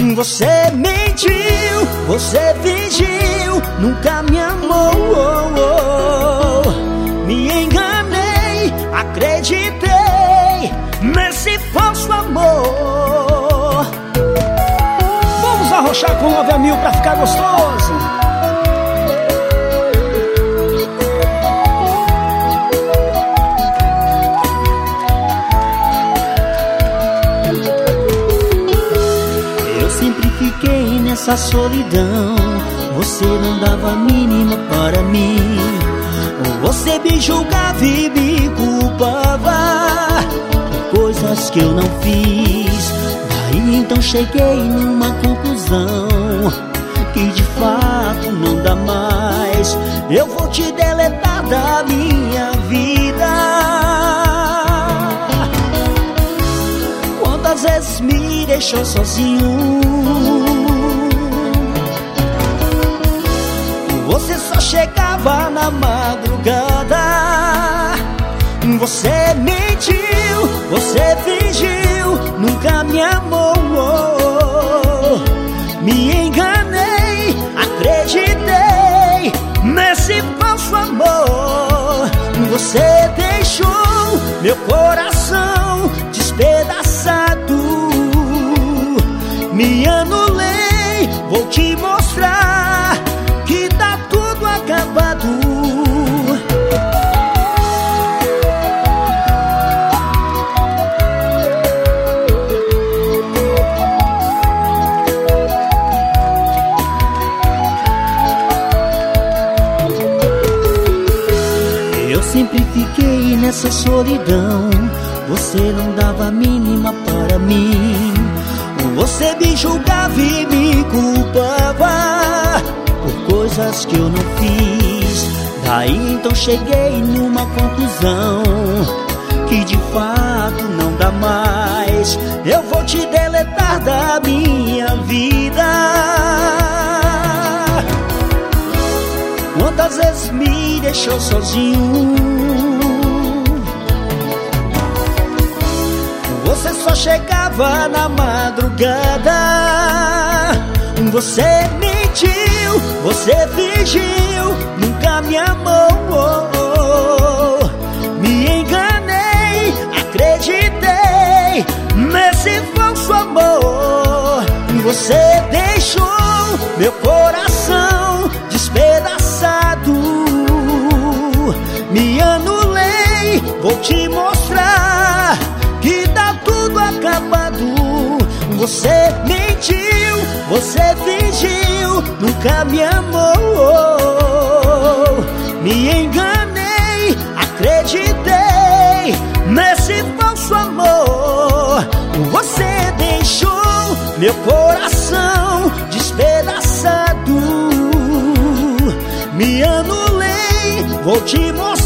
Você mentiu, você fingiu, nunca me amou. Me enganei, acreditei nesse falso amor. Vamos arrochar com 9 a 1000 pra ficar gostoso. Fiquei nessa solidão, você não dava a mínima para mim. Você me julgava e me culpava por coisas que eu não fiz. Daí então cheguei numa conclusão, que de fato não dá mais. Eu vou te deletar da minha vida. Quantas vezes me deixou sozinho, você só chegava na madrugada. Você mentiu, você fingiu, nunca me amou. Me enganei, acreditei nesse falso amor. Você deixou meu coração despedaçado. Me anulei, vou te mostrar que tá tudo acabado. Eu sempre fiquei nessa solidão, você não dava a mínima para mim. Você me julgava e me culpava por coisas que eu não fiz. Daí então cheguei numa conclusão, que de fato não dá mais. Eu vou te deletar da minha vida. Quantas vezes me deixou sozinho, você só chegava na madrugada. Você mentiu, você fingiu, nunca me amou. Me enganei, acreditei nesse falso amor. Você deixou meu coração despedaçado. Me anulei, vou te mostrar que tá tudo acabado. Você mentiu, você fingiu, nunca me amou. Me enganei, acreditei nesse falso amor. Você deixou meu coração despedaçado. Me anulei, vou te mostrar